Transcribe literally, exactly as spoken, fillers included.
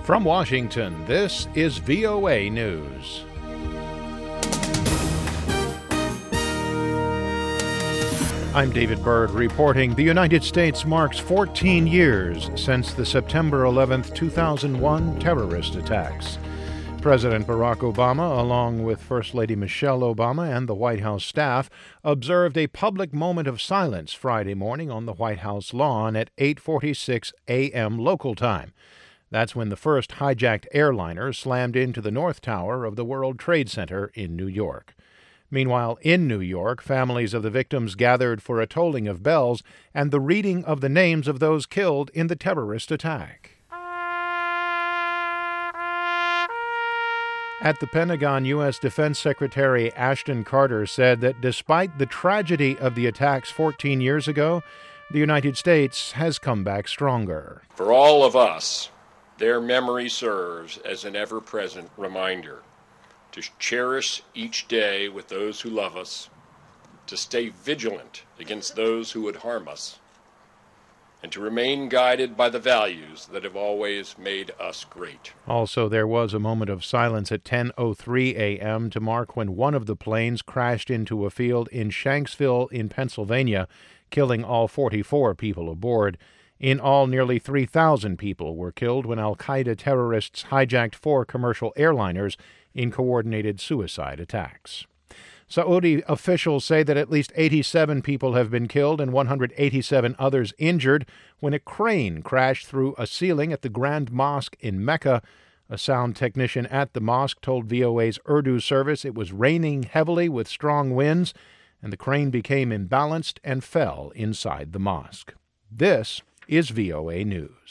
From Washington, this is V O A News. I'm David Byrd reporting the United States marks fourteen years since the September eleventh, two thousand one terrorist attacks. President Barack Obama, along with First Lady Michelle Obama and the White House staff, observed a public moment of silence Friday morning on the White House lawn at eight forty-six a.m. local time. That's when the first hijacked airliner slammed into the North Tower of the World Trade Center in New York. Meanwhile, in New York, families of the victims gathered for a tolling of bells and the reading of the names of those killed in the terrorist attack. At the Pentagon, U S. Defense Secretary Ashton Carter said that despite the tragedy of the attacks fourteen years ago, the United States has come back stronger. For all of us, their memory serves as an ever-present reminder to cherish each day with those who love us, to stay vigilant against those who would harm us, and to remain guided by the values that have always made us great. Also, there was a moment of silence at ten oh three a.m. to mark when one of the planes crashed into a field in Shanksville in Pennsylvania, killing all forty-four people aboard. In all, nearly three thousand people were killed when al-Qaeda terrorists hijacked four commercial airliners in coordinated suicide attacks. Saudi officials say that at least eighty-seven people have been killed and one hundred eighty-seven others injured when a crane crashed through a ceiling at the Grand Mosque in Mecca. A sound technician at the mosque told V O A's Urdu service it was raining heavily with strong winds, and the crane became imbalanced and fell inside the mosque. This is V O A News.